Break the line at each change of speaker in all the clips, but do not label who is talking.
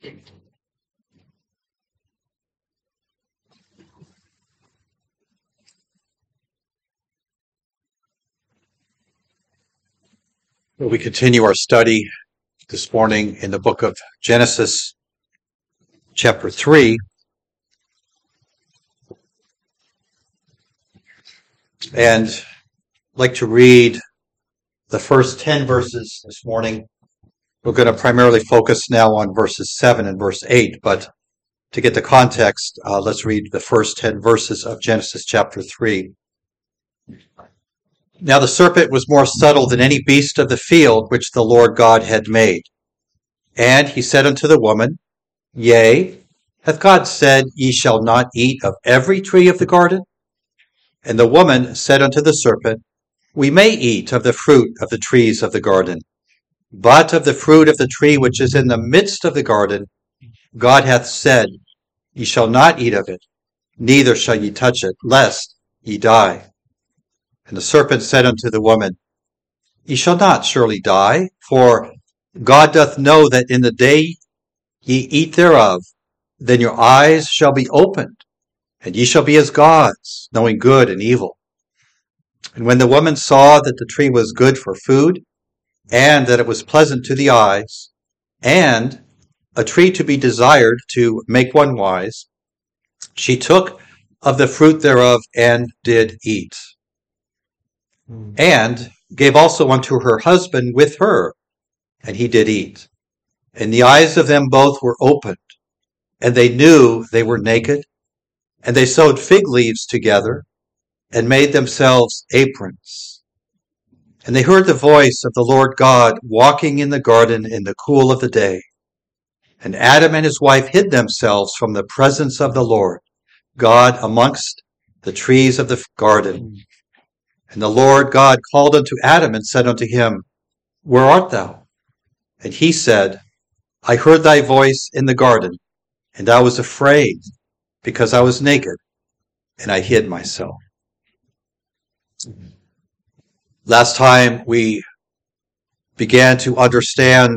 We continue our study this morning in the book of Genesis, chapter 3. And I'd like to read the first 10 verses this morning. We're going to primarily focus now on verses 7 and verse 8, but to get the context, let's read the first 10 verses of Genesis chapter 3. Now the serpent was more subtle than any beast of the field which the Lord God had made. And he said unto the woman, Yea, hath God said, Ye shall not eat of every tree of the garden? And the woman said unto the serpent, We may eat of the fruit of the trees of the garden, but of the fruit of the tree which is in the midst of the garden, God hath said, Ye shall not eat of it, neither shall ye touch it, lest ye die. And the serpent said unto the woman, Ye shall not surely die, for God doth know that in the day ye eat thereof, then your eyes shall be opened, and ye shall be as gods, knowing good and evil. And when the woman saw that the tree was good for food, and that it was pleasant to the eyes, and a tree to be desired to make one wise, she took of the fruit thereof and did eat, and gave also unto her husband with her, and he did eat. And the eyes of them both were opened, and they knew they were naked, and they sewed fig leaves together, and made themselves aprons. And they heard the voice of the Lord God walking in the garden in the cool of the day. And Adam and his wife hid themselves from the presence of the Lord God amongst the trees of the garden. And the Lord God called unto Adam and said unto him, Where art thou? And he said, I heard thy voice in the garden, and I was afraid, because I was naked, and I hid myself. Last time we began to understand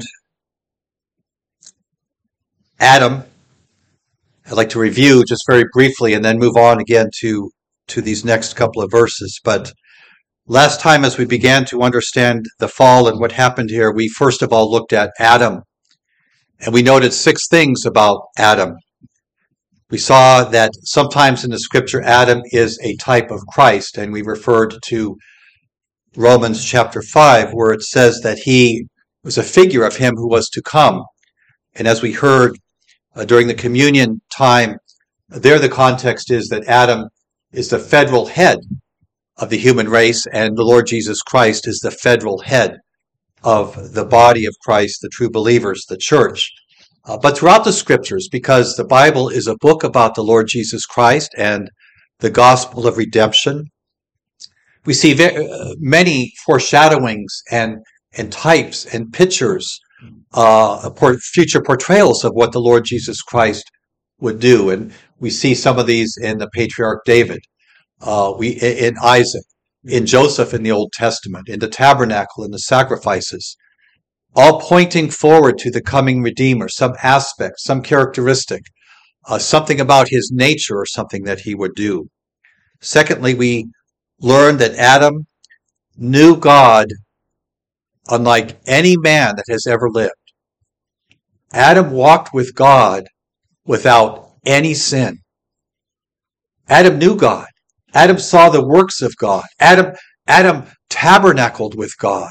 Adam. I'd like to review just very briefly and then move on again to these next couple of verses. But last time, as we began to understand the fall and what happened here, we first of all looked at Adam, and we noted 6 things about Adam. We saw that sometimes in the scripture, Adam is a type of Christ, and we referred to Romans chapter 5, where it says that he was a figure of him who was to come. And as we heard during the communion time, there the context is that Adam is the federal head of the human race, and the Lord Jesus Christ is the federal head of the body of Christ, the true believers, the church. But throughout the scriptures, because the Bible is a book about the Lord Jesus Christ and the gospel of redemption, we see many foreshadowings and types and pictures, future portrayals of what the Lord Jesus Christ would do. And we see some of these in the patriarch David, in Isaac, in Joseph in the Old Testament, in the tabernacle, in the sacrifices, all pointing forward to the coming Redeemer, some aspect, some characteristic, something about his nature or something that he would do. Secondly, we learned that Adam knew God unlike any man that has ever lived. Adam walked with God without any sin. Adam knew God. Adam saw the works of God. Adam tabernacled with God.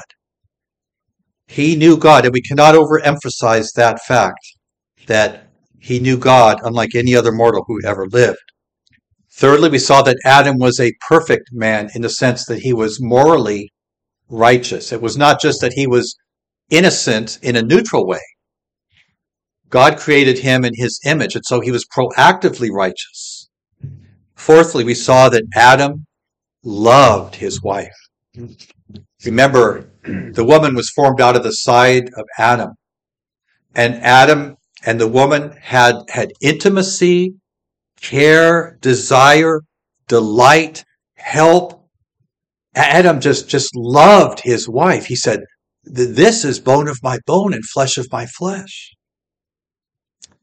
He knew God, and we cannot overemphasize that fact, that he knew God unlike any other mortal who ever lived. Thirdly, we saw that Adam was a perfect man in the sense that he was morally righteous. It was not just that he was innocent in a neutral way. God created him in his image, and so he was proactively righteous. Fourthly, we saw that Adam loved his wife. Remember, the woman was formed out of the side of Adam. And Adam and the woman had intimacy, care, desire, delight, help. Adam just loved his wife. He said, This is bone of my bone and flesh of my flesh.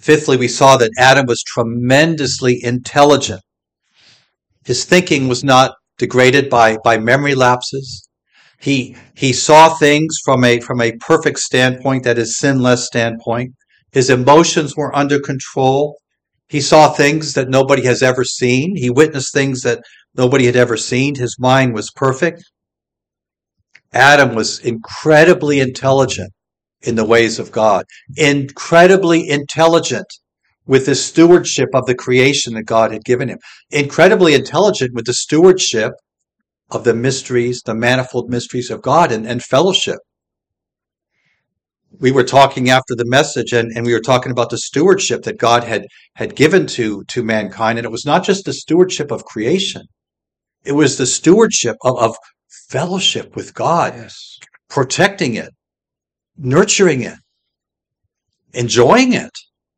Fifthly, we saw that Adam was tremendously intelligent. His thinking was not degraded by memory lapses. He saw things from a perfect standpoint, that is, sinless standpoint. His emotions were under control. He saw things that nobody has ever seen. He witnessed things that nobody had ever seen. His mind was perfect. Adam was incredibly intelligent in the ways of God, incredibly intelligent with the stewardship of the creation that God had given him, incredibly intelligent with the stewardship of the mysteries, the manifold mysteries of God and fellowship. We were talking after the message, and we were talking about the stewardship that God had given to mankind, and it was not just the stewardship of creation. It was the stewardship of fellowship with God,
Yes.
protecting it, nurturing it, enjoying it.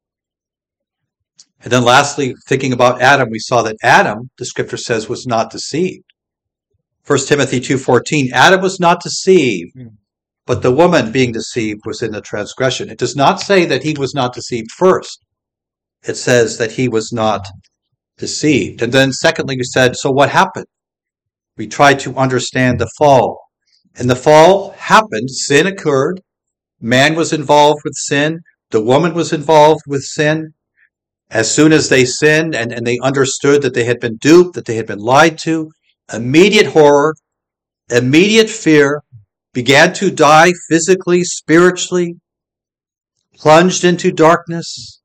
And then lastly, thinking about Adam, we saw that Adam, the scripture says, was not deceived. 1 Timothy 2:14, Adam was not deceived, but the woman being deceived was in the transgression. It does not say that he was not deceived first. It says that he was not deceived. And then secondly, we said, so what happened? We tried to understand the fall. And the fall happened, sin occurred, man was involved with sin, the woman was involved with sin. As soon as they sinned and they understood that they had been duped, that they had been lied to, immediate horror, immediate fear, began to die physically, spiritually, plunged into darkness.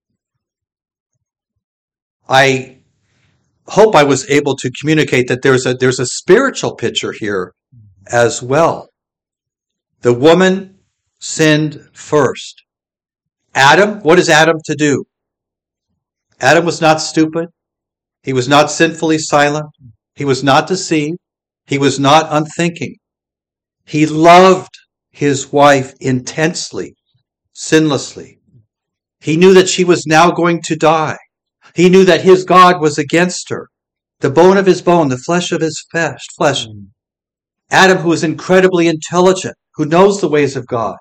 I hope I was able to communicate that there's a spiritual picture here as well. The woman sinned first. Adam, what is Adam to do? Adam was not stupid. He was not sinfully silent. He was not deceived. He was not unthinking. He loved his wife intensely, sinlessly. He knew that she was now going to die. He knew that his God was against her. The bone of his bone, the flesh of his flesh. Adam, who is incredibly intelligent, who knows the ways of God.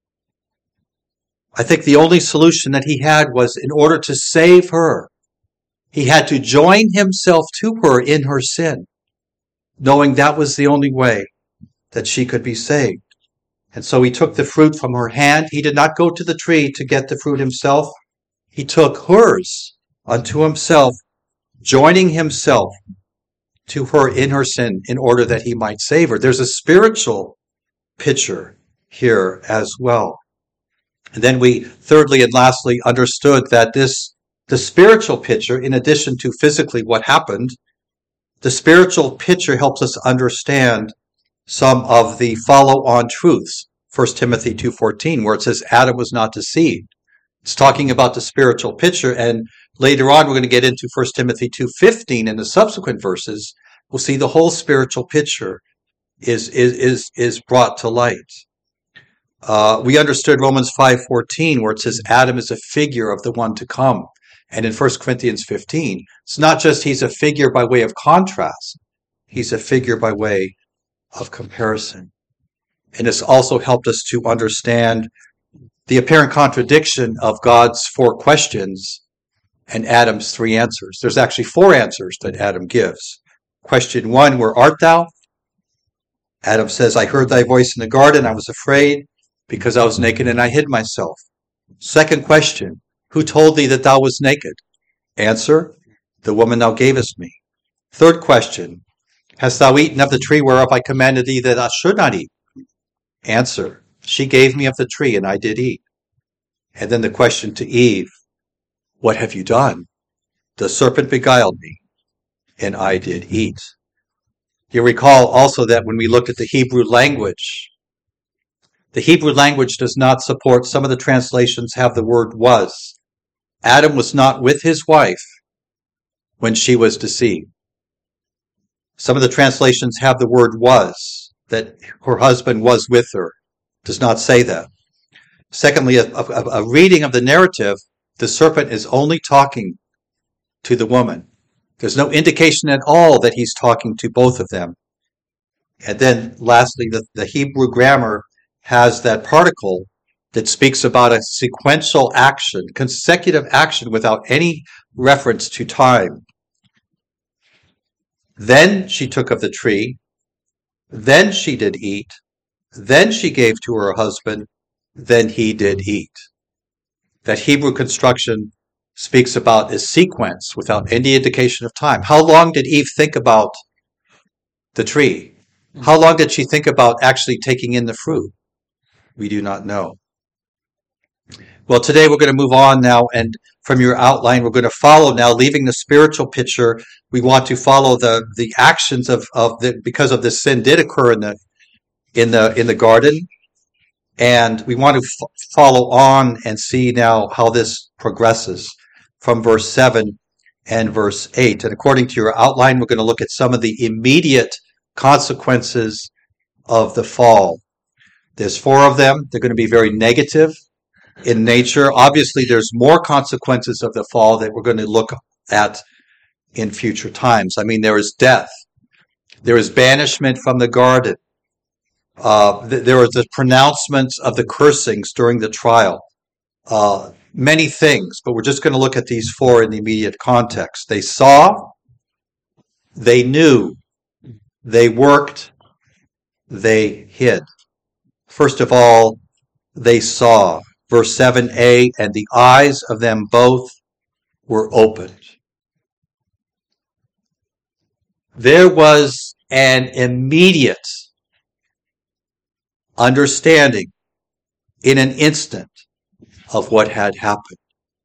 I think the only solution that he had was, in order to save her, he had to join himself to her in her sin, knowing that was the only way that she could be saved. And so he took the fruit from her hand. He did not go to the tree to get the fruit himself. He took hers unto himself, joining himself to her in her sin in order that he might save her. There's a spiritual picture here as well. And then we thirdly and lastly understood that the spiritual picture, in addition to physically what happened, the spiritual picture helps us understand some of the follow-on truths. 1 Timothy 2:14, where it says Adam was not deceived. It's talking about the spiritual picture, and later on we're going to get into 1 Timothy 2:15 and the subsequent verses. We'll see the whole spiritual picture is brought to light. We understood Romans 5:14, where it says Adam is a figure of the one to come. And in 1 Corinthians 15, it's not just he's a figure by way of contrast. He's a figure by way of comparison. And it's also helped us to understand the apparent contradiction of God's 4 questions and Adam's 3 answers. There's actually 4 answers that Adam gives. Question 1, where art thou? Adam says, I heard thy voice in the garden. I was afraid because I was naked and I hid myself. Second question, who told thee that thou wast naked? Answer, the woman thou gavest me. Third question, hast thou eaten of the tree whereof I commanded thee that thou should not eat? Answer, she gave me of the tree and I did eat. And then the question to Eve, what have you done? The serpent beguiled me and I did eat. You recall also that when we looked at the Hebrew language does not support, some of the translations have the word was. Adam was not with his wife when she was deceived. Some of the translations have the word was, that her husband was with her. Does not say that. Secondly, a reading of the narrative, the serpent is only talking to the woman. There's no indication at all that he's talking to both of them. And then lastly, the Hebrew grammar has that particle that speaks about a sequential action, consecutive action without any reference to time. Then she took of the tree, then she did eat, then she gave to her husband, then he did eat. That Hebrew construction speaks about a sequence without any indication of time. How long did Eve think about the tree? How long did she think about actually taking in the fruit? We do not know. Well, today we're going to move on now, and from your outline, we're going to follow now, leaving the spiritual picture. We want to follow the actions of because of this sin did occur in the garden, and we want to follow on and see now how this progresses from verse 7 and verse 8. And according to your outline, we're going to look at some of the immediate consequences of the fall. There's 4 of them. They're going to be very negative in nature. Obviously, there's more consequences of the fall that we're going to look at in future times. I mean, there is death. There is banishment from the garden. There are the pronouncements of the cursings during the trial. Many things, but we're just going to look at these 4 in the immediate context. They saw, they knew, they worked, they hid. First of all, they saw. Verse 7a, and the eyes of them both were opened. There was an immediate understanding in an instant of what had happened.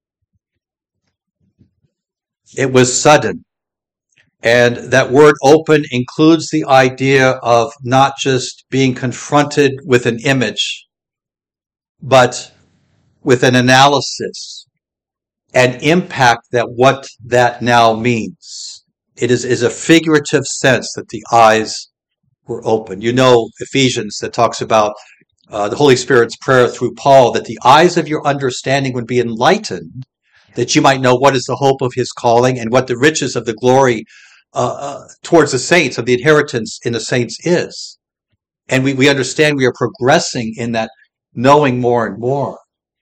It was sudden. And that word open includes the idea of not just being confronted with an image, but with an analysis and impact that what that now means. It is a figurative sense that the eyes were open. You know Ephesians that talks about the Holy Spirit's prayer through Paul, that the eyes of your understanding would be enlightened, that you might know what is the hope of his calling and what the riches of the glory towards the saints, of the inheritance in the saints is. And we understand we are progressing in that knowing more and more.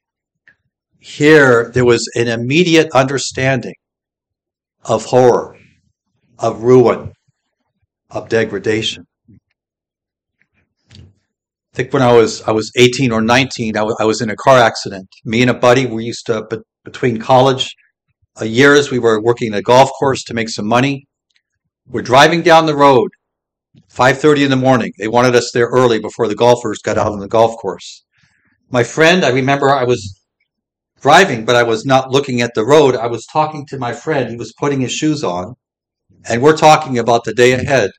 Here, there was an immediate understanding of horror, of ruin, of degradation. I think when I was 18 or 19, I was in a car accident. Me and a buddy, we used to, between college years, we were working a golf course to make some money. We're driving down the road, 5:30 in the morning. They wanted us there early before the golfers got out on the golf course. My friend, I remember I was driving, but I was not looking at the road. I was talking to my friend. He was putting his shoes on, and we're talking about the day ahead.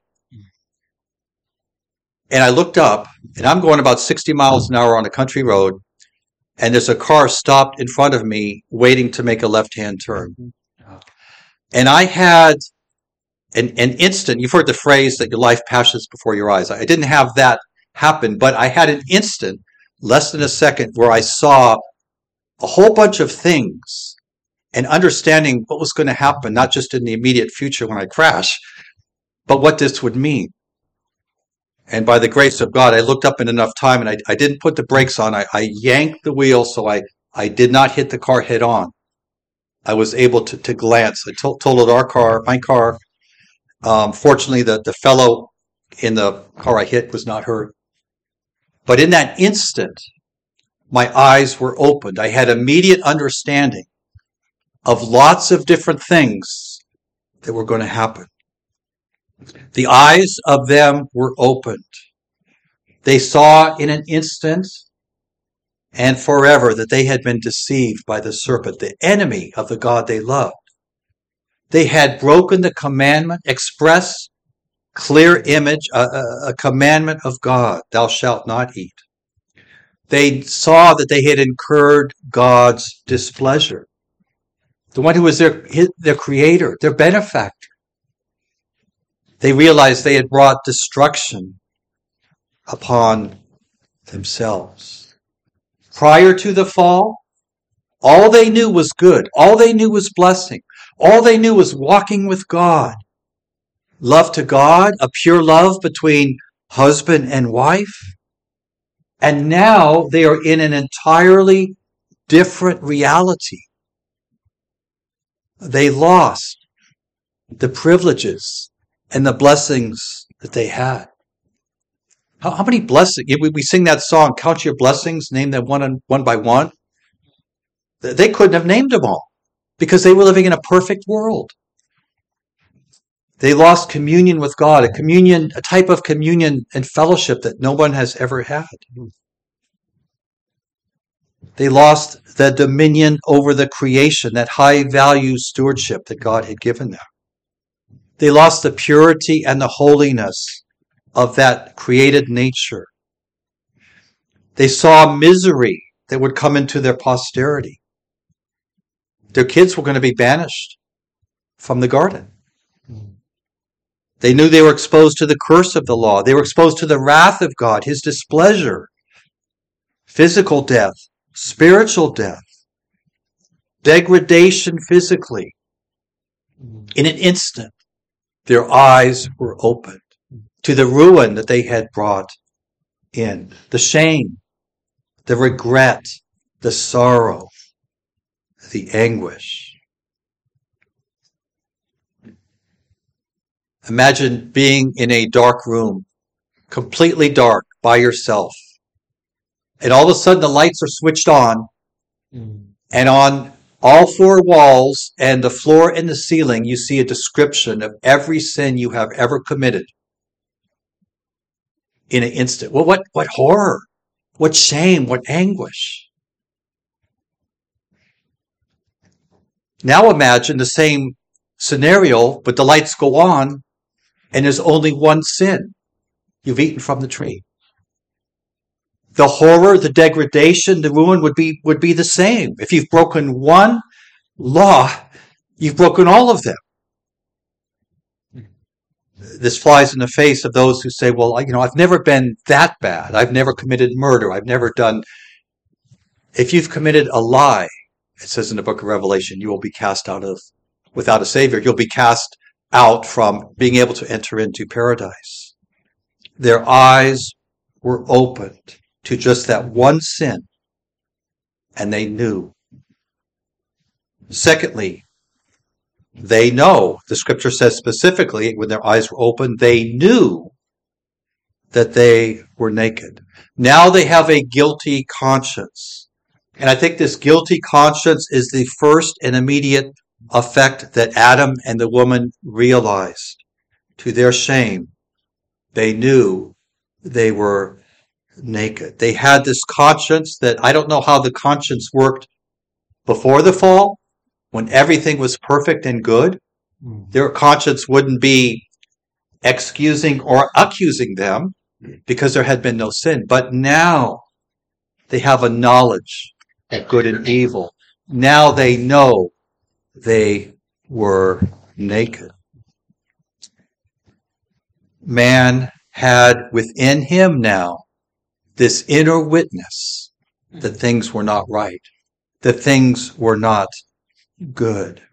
And I looked up, and I'm going about 60 miles an hour on a country road, and there's a car stopped in front of me waiting to make a left-hand turn. And I had an instant, you've heard the phrase that your life passes before your eyes. I didn't have that happen, but I had an instant, less than a second, where I saw a whole bunch of things and understanding what was going to happen, not just in the immediate future when I crash, but what this would mean. And by the grace of God, I looked up in enough time, and I didn't put the brakes on. I yanked the wheel so I did not hit the car head on. I was able to glance. I totaled my car. Fortunately, the fellow in the car I hit was not hurt. But in that instant, my eyes were opened. I had immediate understanding of lots of different things that were going to happen. The eyes of them were opened. They saw in an instant and forever that they had been deceived by the serpent, the enemy of the God they loved. They had broken the commandment, express, clear image, a commandment of God, thou shalt not eat. They saw that they had incurred God's displeasure, the one who was their creator, their benefactor. They realized they had brought destruction upon themselves. Prior to the fall, all they knew was good. All they knew was blessing. All they knew was walking with God. Love to God, a pure love between husband and wife. And now they are in an entirely different reality. They lost the privileges and the blessings that they had. How many blessings? We sing that song, Count Your Blessings, name them one by one. They couldn't have named them all because they were living in a perfect world. They lost communion with God, a type of communion and fellowship that no one has ever had. They lost the dominion over the creation, that high value stewardship that God had given them. They lost the purity and the holiness of that created nature. They saw misery that would come into their posterity. Their kids were going to be banished from the garden. They knew they were exposed to the curse of the law. They were exposed to the wrath of God, his displeasure, physical death, spiritual death, degradation physically. In an instant, their eyes were opened to the ruin that they had brought in, the shame, the regret, the sorrow, the anguish. Imagine being in a dark room, completely dark, by yourself. And all of a sudden the lights are switched on, and on all four walls and the floor and the ceiling, you see a description of every sin you have ever committed in an instant. Well, what horror, what shame, what anguish. Now imagine the same scenario, but the lights go on and there's only one sin. You've eaten from the tree. The horror, the degradation, the ruin would be the same. If you've broken one law, you've broken all of them. This flies in the face of those who say, well, I've never been that bad. I've never committed murder. I've never done. If you've committed a lie, it says in the book of Revelation, you will be cast out of, without a savior, you'll be cast out from being able to enter into paradise. Their eyes were opened to just that one sin, and they knew. Secondly, they know, the scripture says specifically, when their eyes were open, they knew that they were naked. Now they have a guilty conscience. And I think this guilty conscience is the first and immediate effect that Adam and the woman realized. To their shame, they knew they were naked. They had this conscience that I don't know how the conscience worked before the fall, when everything was perfect and good. Their conscience wouldn't be excusing or accusing them because there had been no sin. But now they have a knowledge of good and evil. Now they know they were naked. Man had within him now this inner witness that things were not right, that things were not good.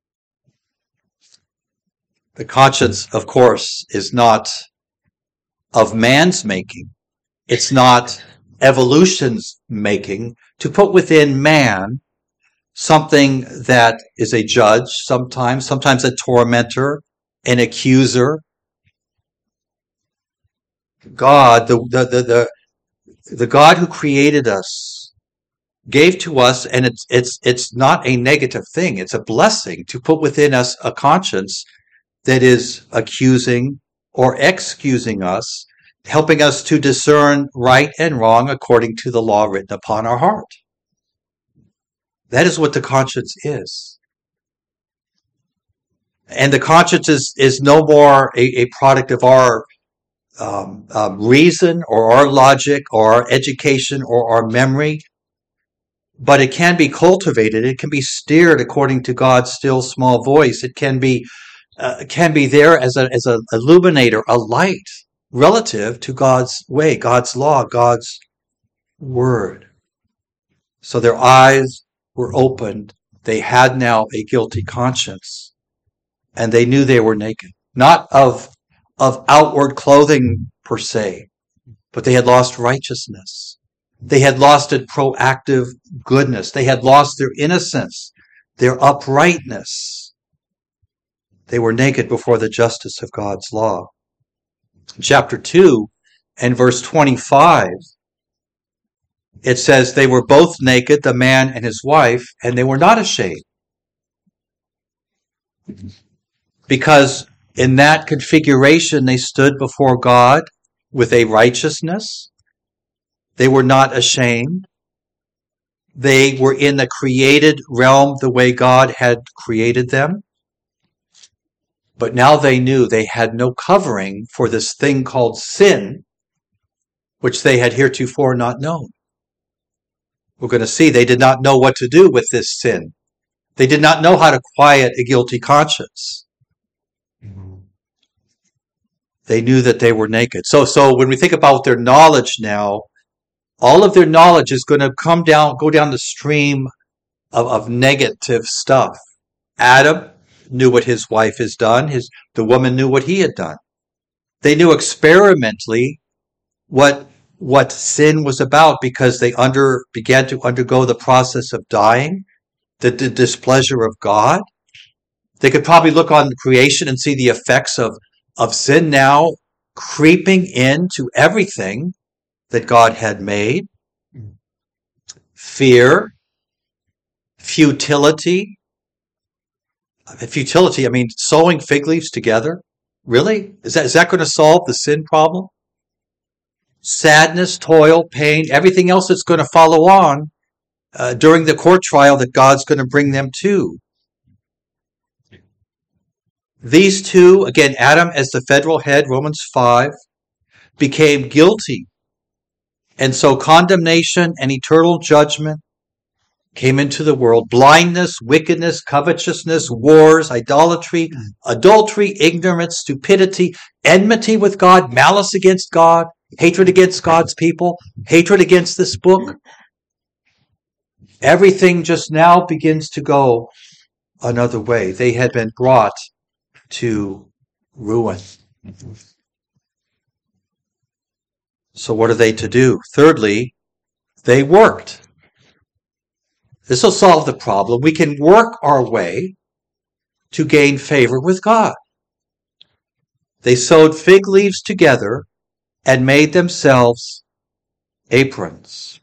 The conscience, of course, is not of man's making. It's not evolution's making. To put within man something that is a judge sometimes a tormentor, an accuser. God, the God who created us, gave to us, and it's not a negative thing. It's a blessing to put within us a conscience that is accusing or excusing us, helping us to discern right and wrong according to the law written upon our heart. That is what the conscience is. And the conscience is no more a product of our reason or our logic or our education or our memory, but it can be cultivated. It can be steered according to God's still small voice. It can be there as an illuminator, a light relative to God's way, God's law, God's word. So their eyes were opened. They had now a guilty conscience, and they knew they were naked, not of outward clothing per se, but they had lost righteousness. They had lost a proactive goodness. They had lost their innocence, their uprightness. They were naked before the justice of God's law. Chapter 2 and verse 25, it says they were both naked, the man and his wife, and they were not ashamed. Because in that configuration, they stood before God with a righteousness. They were not ashamed. They were in the created realm the way God had created them. But now they knew they had no covering for this thing called sin, which they had heretofore not known. We're going to see they did not know what to do with this sin. They did not know how to quiet a guilty conscience. They knew that they were naked. So when we think about their knowledge now, all of their knowledge is going to go down the stream of negative stuff. Adam knew what his wife has done. The woman knew what he had done. They knew experimentally what sin was about because they began to undergo the process of dying, the displeasure of God. They could probably look on creation and see the effects of sin now creeping into everything that God had made. Fear, futility. Futility, I mean, sewing fig leaves together. Really? Is that going to solve the sin problem? Sadness, toil, pain, everything else that's going to follow on during the court trial that God's going to bring them to. These two, again, Adam as the federal head, Romans 5, became guilty. And so condemnation and eternal judgment came into the world. Blindness, wickedness, covetousness, wars, idolatry, adultery, ignorance, stupidity, enmity with God, malice against God, hatred against God's people, hatred against this book. Everything just now begins to go another way. They had been brought to ruin. So what are they to do? Thirdly, they worked. This will solve the problem. We can work our way to gain favor with God. They sewed fig leaves together and made themselves aprons.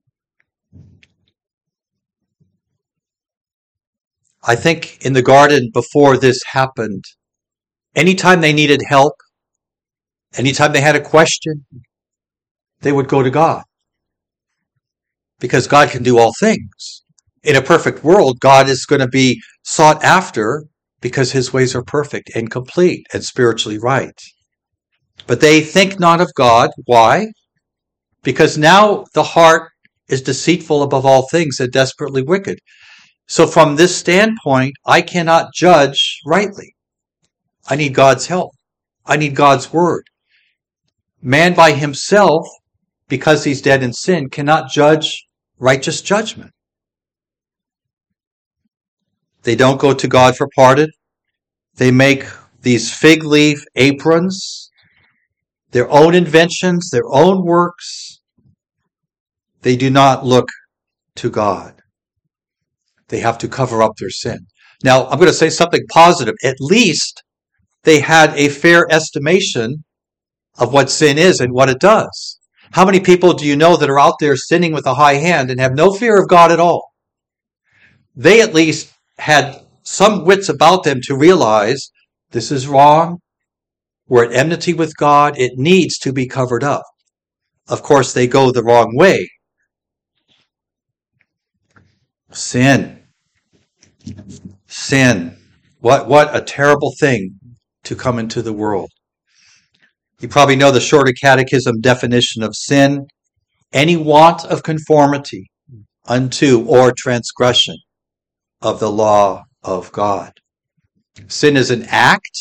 I think in the garden before this happened, anytime they needed help, anytime they had a question, they would go to God. Because God can do all things. In a perfect world, God is going to be sought after because his ways are perfect and complete and spiritually right. But they think not of God. Why? Because now the heart is deceitful above all things and desperately wicked. So from this standpoint, I cannot judge rightly. I need God's help. I need God's word. Man by himself, because he's dead in sin, cannot judge righteous judgment. They don't go to God for pardon. They make these fig leaf aprons, their own inventions, their own works. They do not look to God. They have to cover up their sin. Now, I'm going to say something positive. At least they had a fair estimation of what sin is and what it does. How many people do you know that are out there sinning with a high hand and have no fear of God at all? They at least had some wits about them to realize this is wrong. We're at enmity with God. It needs to be covered up. Of course, they go the wrong way. Sin. What a terrible thing to come into the world. You probably know the Shorter Catechism definition of sin: any want of conformity unto or transgression of the law of God. Sin is an act.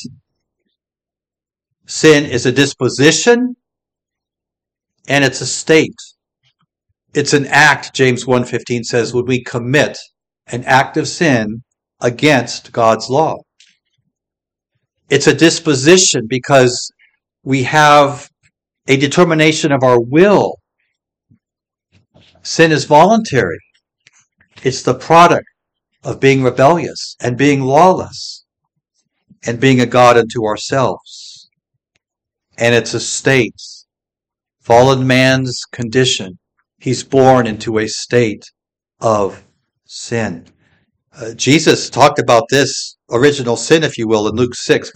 Sin is a disposition. And it's a state. It's an act, James 1:15 says, when we commit an act of sin against God's law. It's a disposition because we have a determination of our will Sin is voluntary. It's the product of being rebellious and being lawless and being a god unto ourselves. And it's a state, fallen man's condition. He's born into a state of sin. Jesus talked about this original sin, if you will, in Luke 6,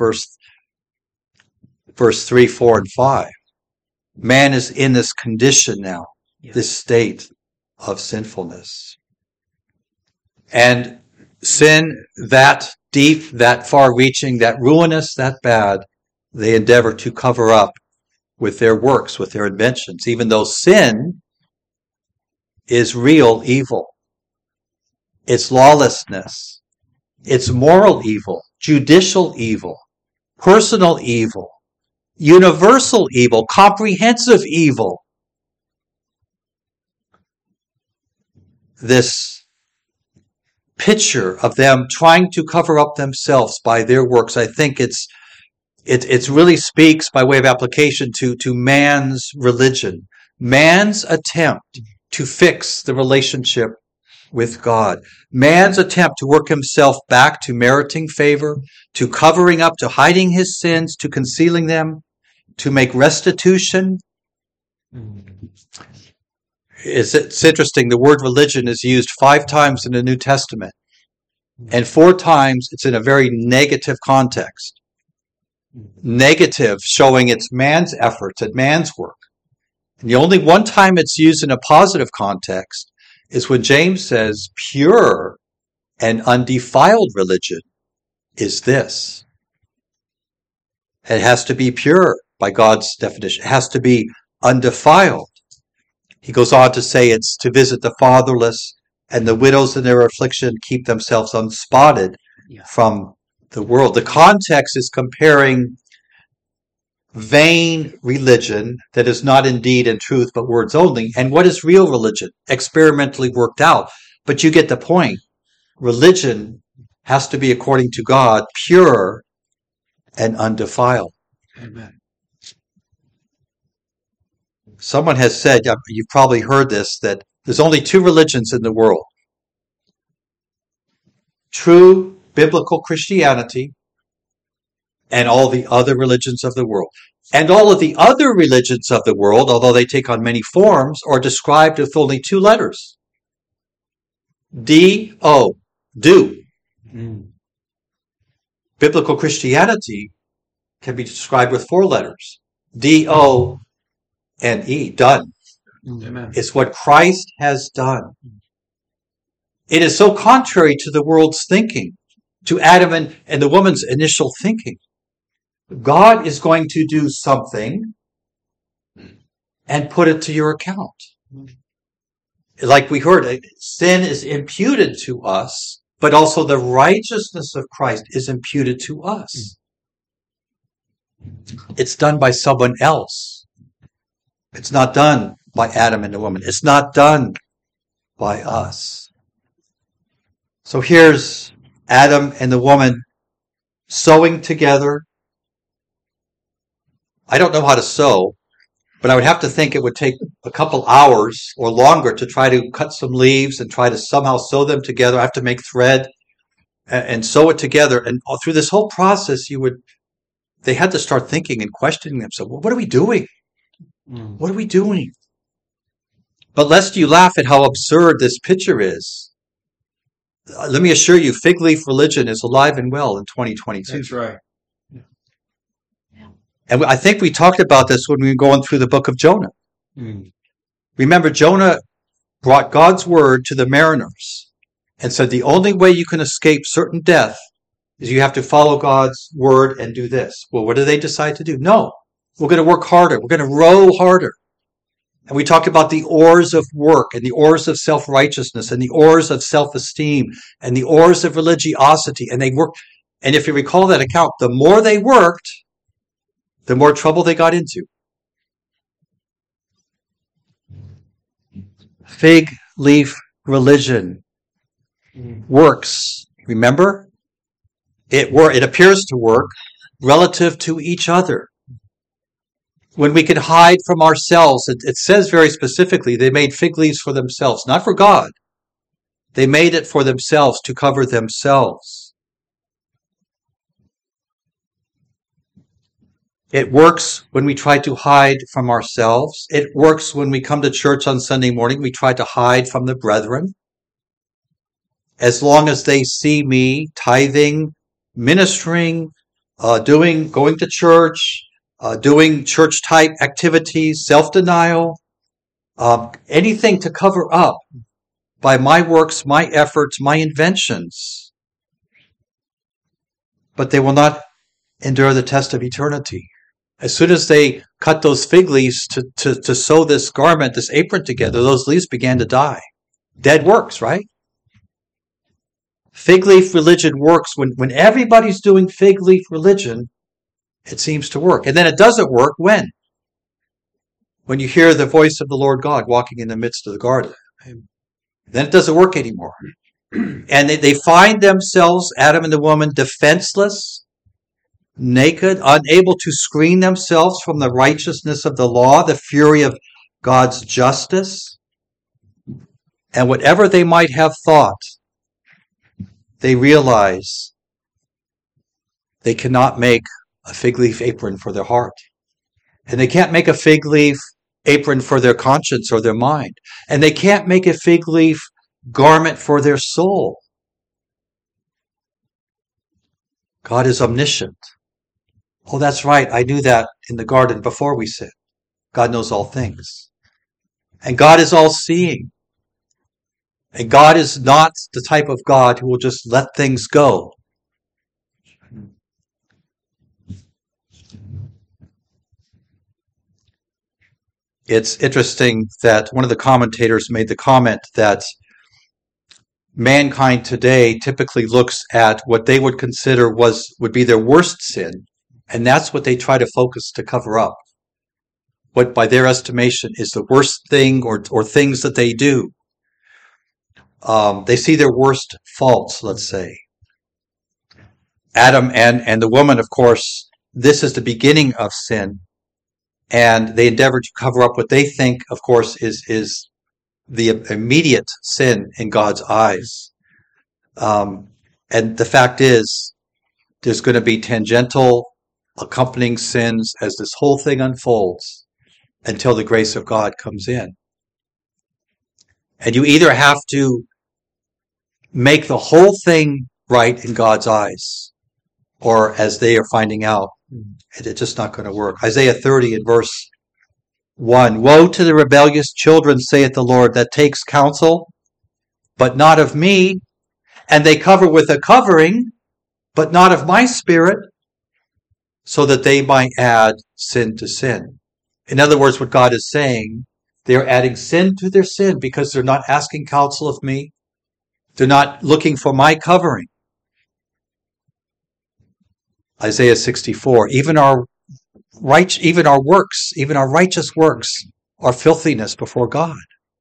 verse 3, 4, and 5. Man is in this condition now, this state of sinfulness. And sin that deep, that far-reaching, that ruinous, that bad, they endeavor to cover up with their works, with their inventions, even though sin is real evil. It's lawlessness. It's moral evil, judicial evil, personal evil, universal evil, comprehensive evil. This picture of them trying to cover up themselves by their works, I think it really speaks by way of application to man's religion, man's attempt to fix the relationship with God, man's attempt to work himself back to meriting favor, to covering up, to hiding his sins, to concealing them, to make restitution. It's interesting, the word religion is used 5 times in the New Testament, and 4 times it's in a very negative context. Negative, showing it's man's efforts and man's work. And the only one time it's used in a positive context is when James says pure and undefiled religion is this. It has to be pure by God's definition. It has to be undefiled. He goes on to say it's to visit the fatherless and the widows in their affliction, keep themselves unspotted from the world. The context is comparing vain religion that is not indeed in truth but words only, and what is real religion, experimentally worked out. But you get the point. Religion has to be, according to God, pure and undefiled.
Amen.
Someone has said, you've probably heard this, that there's only 2 religions in the world. True biblical Christianity and all the other religions of the world. And all of the other religions of the world, although they take on many forms, are described with only 2 letters. D-O, do. Biblical Christianity can be described with 4 letters. D-O and E, done.
Amen.
It's what Christ has done. It is so contrary to the world's thinking, to Adam and the woman's initial thinking. God is going to do something and put it to your account. Like we heard, sin is imputed to us, but also the righteousness of Christ is imputed to us. It's done by someone else. It's not done by Adam and the woman. It's not done by us. So here's Adam and the woman sewing together. I don't know how to sew, but I would have to think it would take a couple hours or longer to try to cut some leaves and try to somehow sew them together. I have to make thread and sew it together. And through this whole process, they had to start thinking and questioning themselves. Well, what are we doing? What are we doing? But lest you laugh at how absurd this picture is, let me assure you, fig leaf religion is alive and well in 2022.
That's right.
And I think we talked about this when we were going through the book of Jonah. Remember, Jonah brought God's word to the mariners and said the only way you can escape certain death is you have to follow God's word and do this. Well, what do they decide to do? No, we're going to work harder. We're going to row harder. And we talked about the oars of work and the oars of self-righteousness and the oars of self-esteem and the oars of religiosity. And they worked. And if you recall that account, the more they worked, the more trouble they got into. Fig leaf religion works. Remember? It appears to work relative to each other. when we could hide from ourselves. It says very specifically, they made fig leaves for themselves, not for God. They made it for themselves to cover themselves. It works when we try to hide from ourselves. It works when we come to church on Sunday morning. We try to hide from the brethren. As long as they see me tithing, ministering, going to church, doing church type activities, self-denial, anything to cover up by my works, my efforts, my inventions. But they will not endure the test of eternity. As soon as they cut those fig leaves to sew this garment, this apron together, those leaves began to die. Dead works, right? Fig leaf religion works when everybody's doing fig leaf religion. It seems to work. And then it doesn't work when? When you hear the voice of the Lord God walking in the midst of the garden. Then it doesn't work anymore. And they find themselves, Adam and the woman, defenseless, naked, unable to screen themselves from the righteousness of the law, the fury of God's justice. And whatever they might have thought, they realize they cannot make a fig leaf apron for their heart. And they can't make a fig leaf apron for their conscience or their mind. And they can't make a fig leaf garment for their soul. God is omniscient. Oh, that's right. I knew that in the garden before we sinned. God knows all things. And God is all-seeing. And God is not the type of God who will just let things go. It's interesting that one of the commentators made the comment that mankind today typically looks at what they would consider would be their worst sin, and that's what they try to focus to cover up. What by their estimation is the worst thing or things that they do. They see their worst faults, let's say. Adam and the woman, of course, this is the beginning of sin. And they endeavor to cover up what they think, of course, is the immediate sin in God's eyes. And the fact is, there's going to be tangential accompanying sins as this whole thing unfolds until the grace of God comes in. And you either have to make the whole thing right in God's eyes, or as they are finding out, it's just not going to work. Isaiah 30 in verse 1. Woe to the rebellious children, saith the Lord, that takes counsel, but not of me, and they cover with a covering, but not of my spirit, so that they might add sin to sin. In other words, what God is saying, they're adding sin to their sin because they're not asking counsel of me. They're not looking for my covering. Isaiah 64, even our works, even our righteous works are filthiness before God.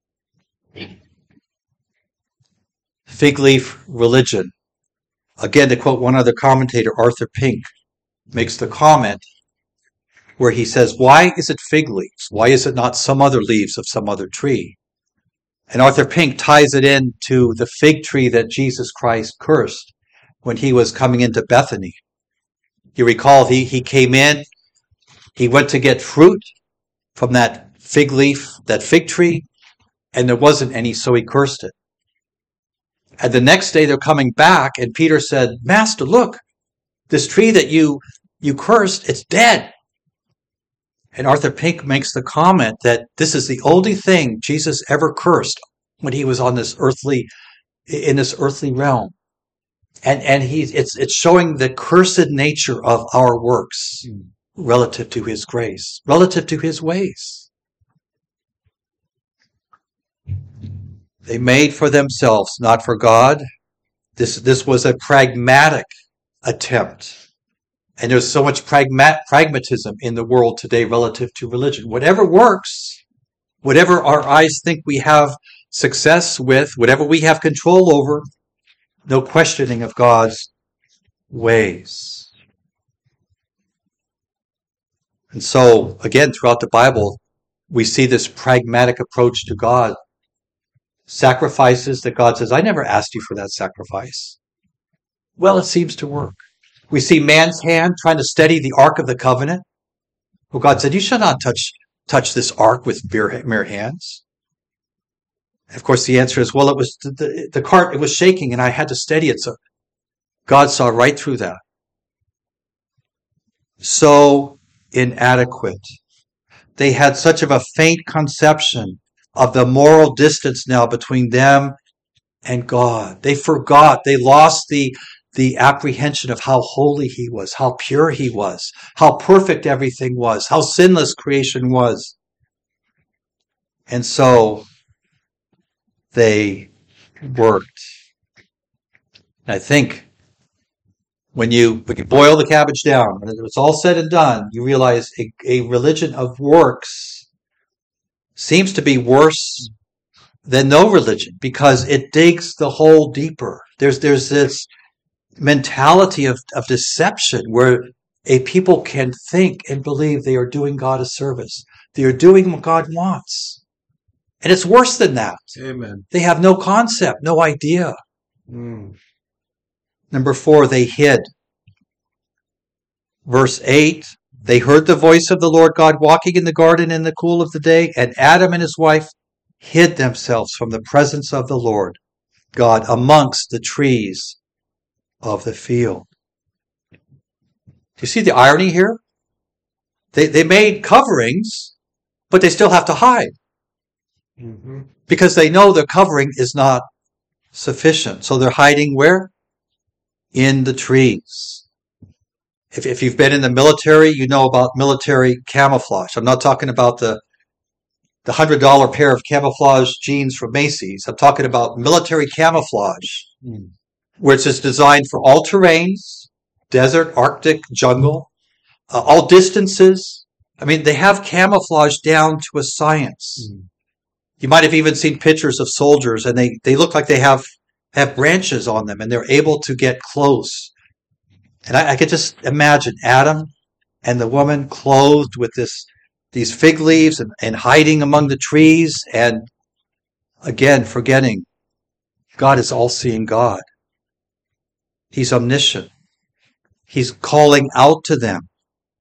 Fig leaf religion. Again, to quote one other commentator, Arthur Pink, makes the comment where he says, why is it fig leaves? Why is it not some other leaves of some other tree? And Arthur Pink ties it into the fig tree that Jesus Christ cursed when he was coming into Bethany. You recall he came in, he went to get fruit from that fig leaf, that fig tree, and there wasn't any, so he cursed it. And the next day they're coming back, and Peter said, Master, look, this tree that you cursed, it's dead. And Arthur Pink makes the comment that this is the only thing Jesus ever cursed when he was on this earthly realm. And it's showing the cursed nature of our works relative to his grace, relative to his ways. They made for themselves, not for God. This was a pragmatic attempt. And there's so much pragmatism in the world today relative to religion. Whatever works, whatever our eyes think we have success with, whatever we have control over, no questioning of God's ways. And so, again, throughout the Bible, we see this pragmatic approach to God. Sacrifices that God says, I never asked you for that sacrifice. Well, it seems to work. We see man's hand trying to steady the Ark of the Covenant. Well, God said, you shall not touch this ark with mere hands. Of course, the answer is, well, it was the cart, it was shaking and I had to steady it. So God saw right through that. So inadequate. They had such of a faint conception of the moral distance now between them and God. They forgot. They lost the apprehension of how holy he was, how pure he was, how perfect everything was, how sinless creation was. And so they worked. And I think when you boil the cabbage down, when it's all said and done, you realize a religion of works seems to be worse than no religion because it digs the hole deeper. There's this mentality of deception where a people can think and believe they are doing God a service. They are doing what God wants. And it's worse than that.
Amen.
They have no concept, no idea.
Mm.
Number 4, they hid. Verse 8, they heard the voice of the Lord God walking in the garden in the cool of the day, and Adam and his wife hid themselves from the presence of the Lord God amongst the trees of the field. Do you see the irony here? They made coverings, but they still have to hide.
Mm-hmm.
Because they know their covering is not sufficient. So they're hiding where? In the trees. If you've been in the military, you know about military camouflage. I'm not talking about the $100 pair of camouflage jeans from Macy's. I'm talking about military camouflage, which is designed for all terrains, desert, Arctic, jungle, all distances. I mean, they have camouflage down to a science. Mm. You might have even seen pictures of soldiers, and they look like they have branches on them, and they're able to get close. And I could just imagine Adam and the woman clothed with these fig leaves and hiding among the trees, and again, forgetting God is all-seeing God. He's omniscient. He's calling out to them.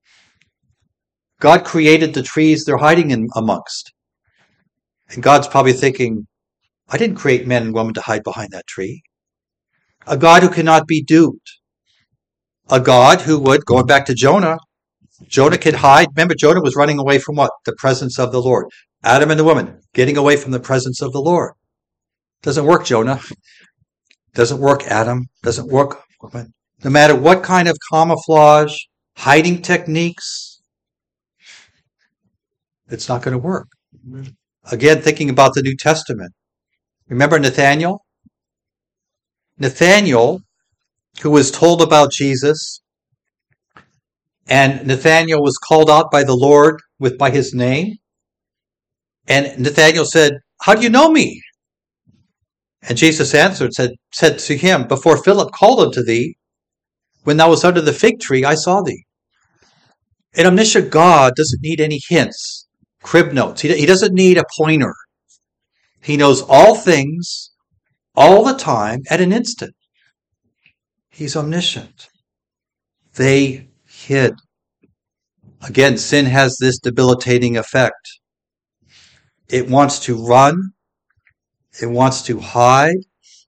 God created the trees they're hiding in amongst. And God's probably thinking, I didn't create men and women to hide behind that tree. A God who cannot be duped. A God who would, going back to Jonah could hide. Remember, Jonah was running away from what? The presence of the Lord. Adam and the woman, getting away from the presence of the Lord. Doesn't work, Jonah. Doesn't work, Adam. Doesn't work, woman. No matter what kind of camouflage, hiding techniques, it's not going to work. Again, thinking about the New Testament. Remember Nathanael? Nathanael, who was told about Jesus, and Nathanael was called out by the Lord by his name. And Nathanael said, how do you know me? And Jesus answered, said to him, before Philip called unto thee, when thou wast under the fig tree, I saw thee. An omniscient God doesn't need any hints, crib notes. He doesn't need a pointer. He knows all things, all the time, at an instant. He's omniscient. They hid. Again, sin has this debilitating effect. It wants to run. It wants to hide.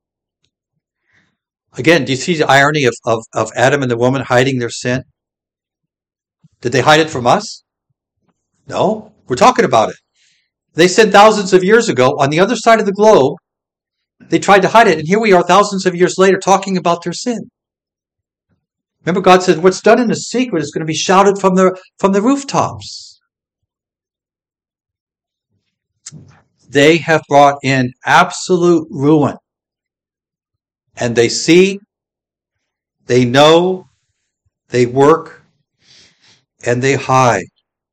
Again, do you see the irony of Adam and the woman hiding their sin? Did they hide it from us? No, we're talking about it. They sinned thousands of years ago on the other side of the globe. They tried to hide it, and here we are thousands of years later talking about their sin. Remember, God said, what's done in the secret is going to be shouted from the rooftops. They have brought in absolute ruin. And they see, they know, they work, and they hide.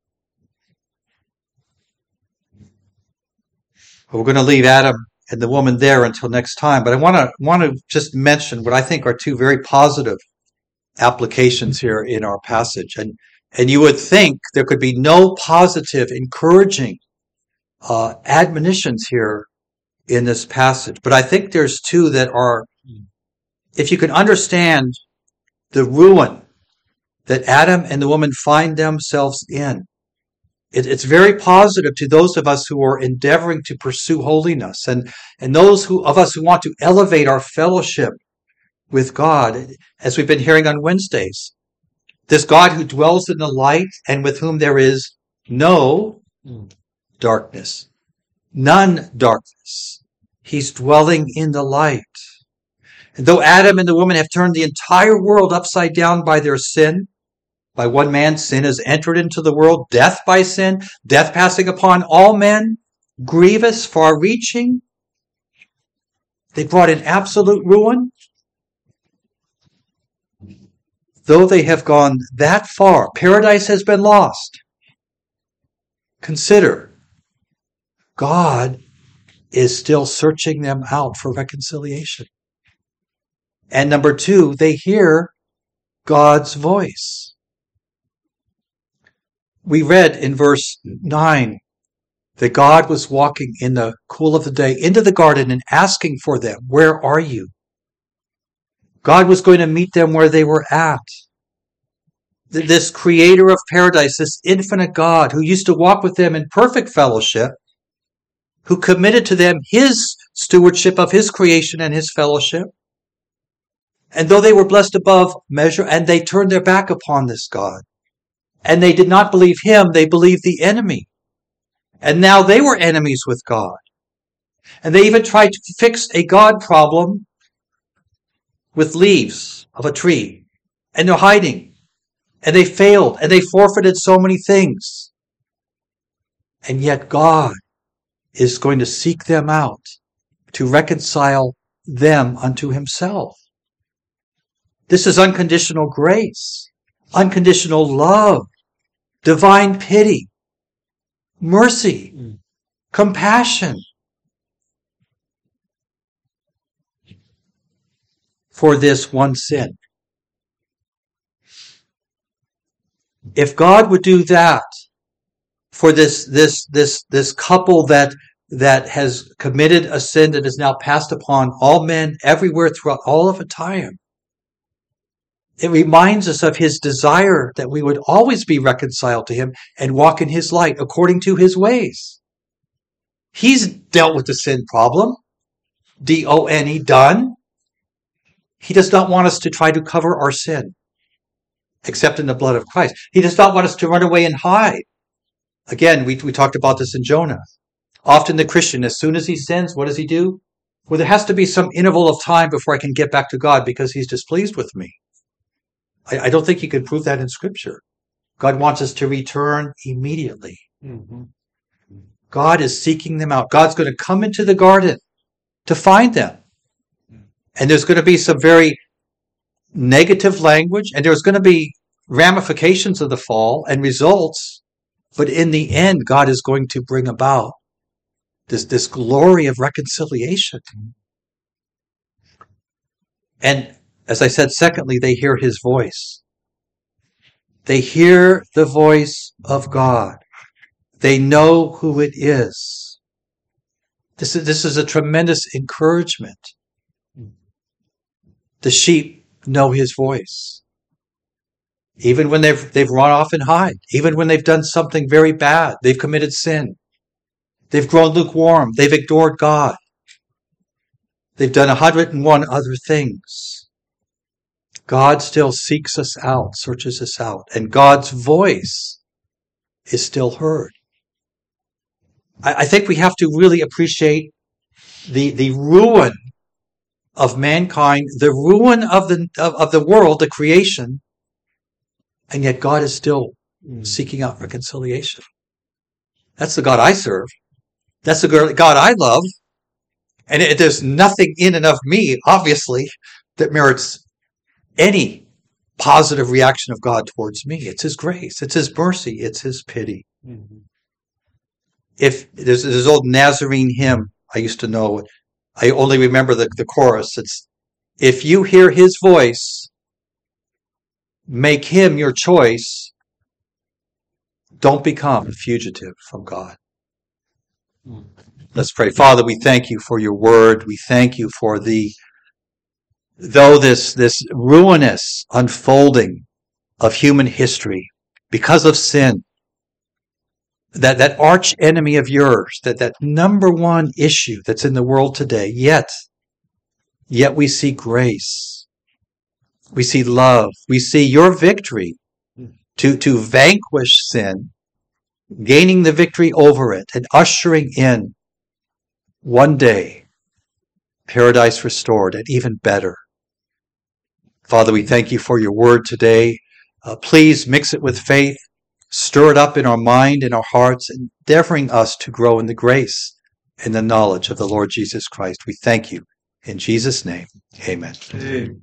We're going to leave Adam and the woman there until next time, but I want to just mention what I think are two very positive applications here in our passage. And And you would think there could be no positive, encouraging admonitions here in this passage. But I think there's two that are, if you can understand the ruin that Adam and the woman find themselves in, it's very positive to those of us who are endeavoring to pursue holiness, and those of us who want to elevate our fellowship with God, as we've been hearing on Wednesdays. This God who dwells in the light and with whom there is no darkness. None darkness. He's dwelling in the light. And though Adam and the woman have turned the entire world upside down by their sin, by one man's sin has entered into the world, death by sin, death passing upon all men, grievous, far-reaching. They brought in absolute ruin. Though they have gone that far, paradise has been lost. Consider, God is still searching them out for reconciliation. And number two, they hear God's voice. We read in verse 9 that God was walking in the cool of the day into the garden and asking for them, "Where are you?" God was going to meet them where they were at. This creator of paradise, this infinite God who used to walk with them in perfect fellowship, who committed to them his stewardship of his creation and his fellowship. And though they were blessed above measure, and they turned their back upon this God, and they did not believe him, they believed the enemy. And now they were enemies with God. And they even tried to fix a God problem with leaves of a tree. And they're hiding. And they failed. And they forfeited so many things. And yet God is going to seek them out to reconcile them unto himself. This is unconditional grace, unconditional love, divine pity, mercy, compassion for this one sin. If God would do that for this couple that has committed a sin that is now passed upon all men everywhere throughout all of time, it reminds us of his desire that we would always be reconciled to him and walk in his light according to his ways. He's dealt with the sin problem. D-O-N-E, done. He does not want us to try to cover our sin, except in the blood of Christ. He does not want us to run away and hide. Again, we talked about this in Jonah. Often the Christian, as soon as he sins, what does he do? Well, there has to be some interval of time before I can get back to God because he's displeased with me. I don't think you can prove that in Scripture. God wants us to return immediately.
Mm-hmm.
God is seeking them out. God's going to come into the garden to find them. And there's going to be some very negative language, and there's going to be ramifications of the fall and results. But in the end, God is going to bring about this glory of reconciliation. And as I said, secondly, they hear his voice. They hear the voice of God. They know who it is. This is a tremendous encouragement. The sheep know his voice. Even when they've run off and hide. Even when they've done something very bad. They've committed sin. They've grown lukewarm. They've ignored God. They've done 101 other things. God still seeks us out, searches us out, and God's voice is still heard. I think we have to really appreciate the ruin of mankind, the ruin of the world, the creation, and yet God is still seeking out reconciliation. That's the God I serve. That's the God I love. And there's nothing in and of me, obviously, that merits any positive reaction of God towards me. It's his grace. It's his mercy. It's his pity.
Mm-hmm.
If there's this old Nazarene hymn I used to know, I only remember the chorus. It's, if you hear his voice, make him your choice, Don't become a fugitive from God. Let's pray. Father, we thank you for your word. We thank you for though this ruinous unfolding of human history because of sin, that arch enemy of yours, that number one issue that's in the world today, yet we see grace. We see love. We see your victory to vanquish sin, gaining the victory over it and ushering in one day paradise restored and even better. Father, we thank you for your word today. Please mix it with faith, stir it up in our mind, in our hearts, endeavoring us to grow in the grace and the knowledge of the Lord Jesus Christ. We thank you. In Jesus' name, amen.
Amen.